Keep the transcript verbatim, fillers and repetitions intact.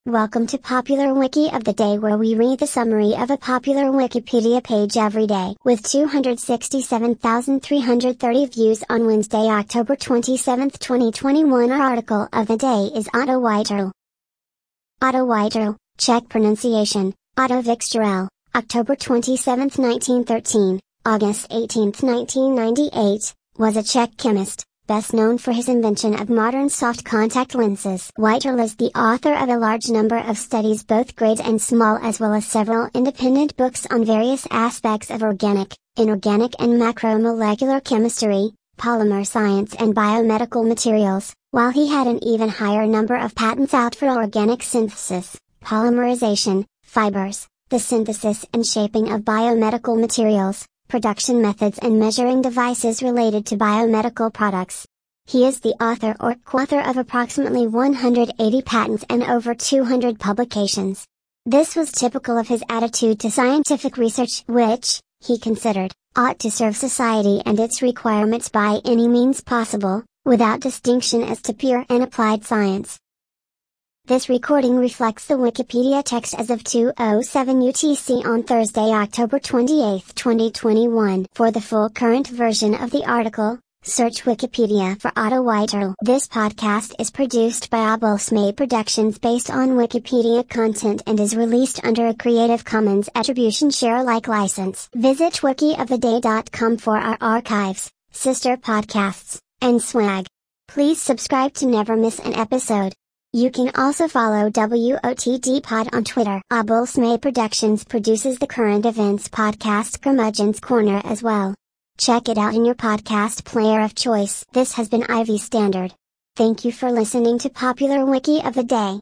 Welcome to Popular Wiki of the Day, where we read the summary of a popular Wikipedia page every day. With two hundred sixty-seven thousand three hundred thirty views on Wednesday, October twenty-seventh, twenty twenty-one, our article of the day is Otto Weiterl. Otto Weiterl, Czech pronunciation, Otto Vixterel, October twenty-seventh, nineteen thirteen, August eighteenth, nineteen ninety-eight, was a Czech chemist, best known for his invention of modern soft contact lenses. Weiterl is the author of a large number of studies, both great and small, as well as several independent books on various aspects of organic, inorganic and macromolecular chemistry, polymer science and biomedical materials, while he had an even higher number of patents out for organic synthesis, polymerization, fibers, the synthesis and shaping of biomedical materials, production methods and measuring devices related to biomedical products. He is the author or co-author of approximately one hundred eighty patents and over two hundred publications. This was typical of his attitude to scientific research, which, he considered, ought to serve society and its requirements by any means possible, without distinction as to pure and applied science. This recording reflects the Wikipedia text as of two oh seven U T C on Thursday, October twenty-eighth, twenty twenty-one. For the full current version of the article, search Wikipedia for Otto Weiterl. This podcast is produced by Abulsme Productions based on Wikipedia content and is released under a Creative Commons Attribution Share Alike license. Visit wiki of the day dot com for our archives, sister podcasts, and swag. Please subscribe to never miss an episode. You can also follow W O T D Pod on Twitter. Abulsme Productions produces the current events podcast Curmudgeon's Corner as well. Check it out in your podcast player of choice. This has been Ivy Standard. Thank you for listening to Popular Wiki of the Day.